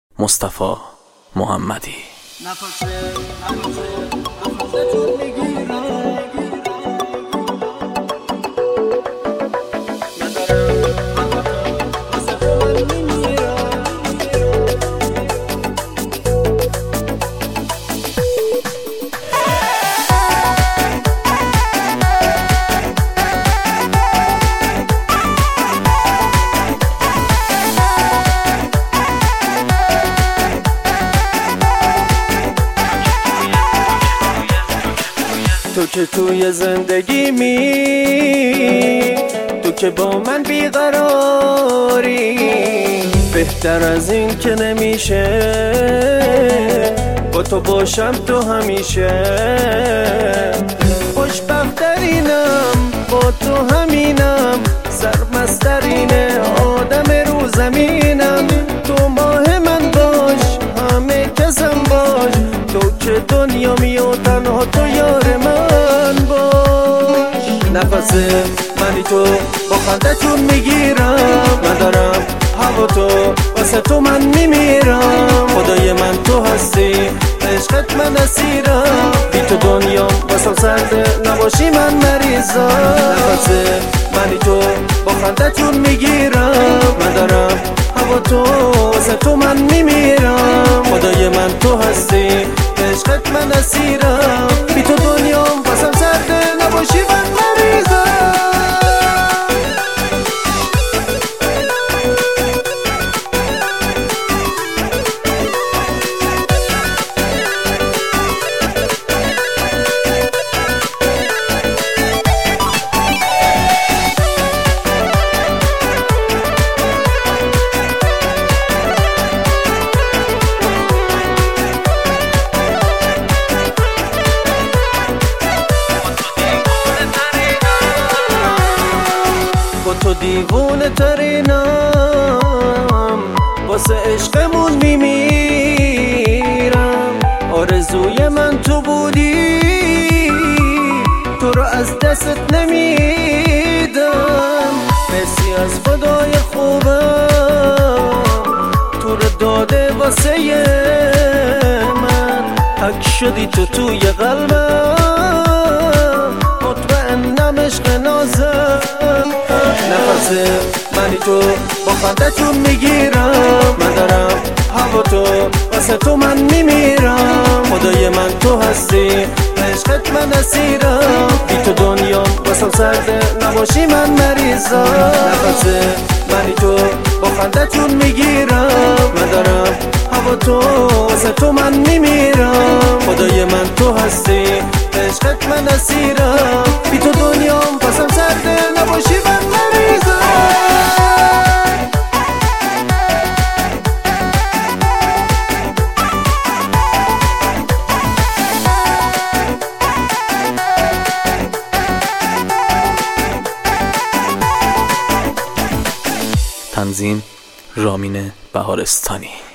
مصطفی محمدی. تو که توی زندگیمی، تو که با من بیقراری، بهتر از این که نمیشه با تو باشم تو همیشه. خوشبخت‌ترینم با تو همینم، سرمست‌ترین آدم رو زمینم. تو ماه من باش، همه کسم باش، تو که دنیامی و تنها تو یار من باش. نفس منی تو با خندتون میگیرم، ندارم هوا تو واسه تو من میمیرم. خدای من تو هستی، عشقت من اسیرم، بی تو دنیام واسم سرده، نباشی من مریضم. نفس منی تو با خندتون میگیرم، ندارم هوا تو واسه تو من میمیرم. خدای من تو هستی، عشقت من اسیرم، بی تو دنیام واسم سرده، نباشی من مریضم. تو دیوونه ترینم، واسه عشقمون میمیرم. آرزوی من تو بودی، تو رو از دستت نمیدم. مرسی از خدای خوبم، تو رو داده واسه من. حک شدی تو توی قلبم، مطمئنم عشق نازم. نفس منی تو با خندتون میگیرم، من دارم هوا تو واسه تو من میمیرم. خدای من تو هستی، عشقت من اسیرم، بی تو دنیام واسم سرده، نباشی من مریضم. نفس منی تو با خندتون میگیرم، من دارم هوا تو واسه تو من میمیرم. خدای من تو هستی، عشقت من اسیرم، بی تو دنیام واسم سرده، نباشی من مریضم. تنظیم رامین بهارستانی.